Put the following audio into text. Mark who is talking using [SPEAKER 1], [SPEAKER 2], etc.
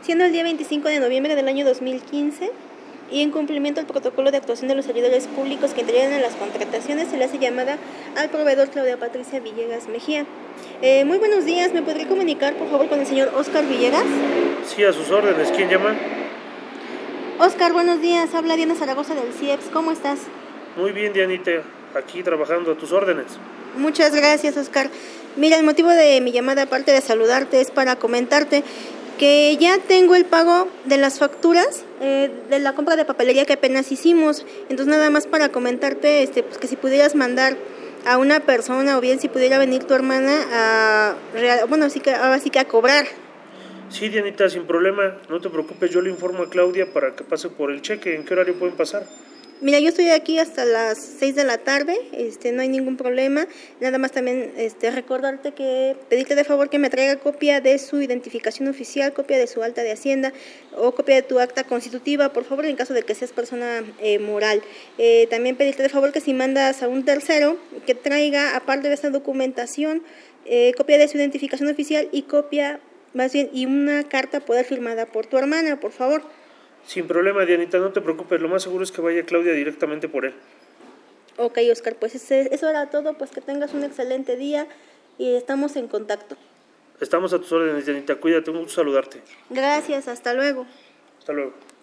[SPEAKER 1] siendo el día 25 de noviembre del año 2015, y en cumplimiento al protocolo de actuación de los servidores públicos que intervienen en las contrataciones, se le hace llamada al proveedor Claudia Patricia Villegas Mejía. Muy buenos días, ¿me podría comunicar por favor con el señor Oscar Villegas?
[SPEAKER 2] Sí, a sus órdenes. ¿Quién llama?
[SPEAKER 1] Oscar, buenos días, habla Diana Zaragoza del CIEPS, ¿cómo estás?
[SPEAKER 2] Muy bien, Dianita, aquí trabajando a tus órdenes.
[SPEAKER 1] Muchas gracias, Oscar. Mira, el motivo de mi llamada, aparte de saludarte, es para comentarte que ya tengo el pago de las facturas de la compra de papelería que apenas hicimos. Entonces, nada más para comentarte pues que si pudieras mandar a una persona o bien si pudiera venir tu hermana ahora sí que a cobrar.
[SPEAKER 2] Sí, Dianita, sin problema. No te preocupes, yo le informo a Claudia para que pase por el cheque. ¿En qué horario pueden pasar?
[SPEAKER 1] Mira, yo estoy aquí hasta las 6 de la tarde, no hay ningún problema. Nada más también recordarte que pedirte de favor que me traiga copia de su identificación oficial, copia de su alta de Hacienda o copia de tu acta constitutiva, por favor, en caso de que seas persona moral. También pedirte de favor que si mandas a un tercero, que traiga, aparte de esta documentación, copia de su identificación oficial y y una carta poder firmada por tu hermana, por favor.
[SPEAKER 2] Sin problema, Dianita, no te preocupes. Lo más seguro es que vaya Claudia directamente por él.
[SPEAKER 1] Ok, Oscar, pues eso era todo, pues que tengas un excelente día y estamos en contacto.
[SPEAKER 2] Estamos a tus órdenes, Dianita. Cuídate, un gusto saludarte.
[SPEAKER 1] Gracias, hasta luego.
[SPEAKER 2] Hasta luego.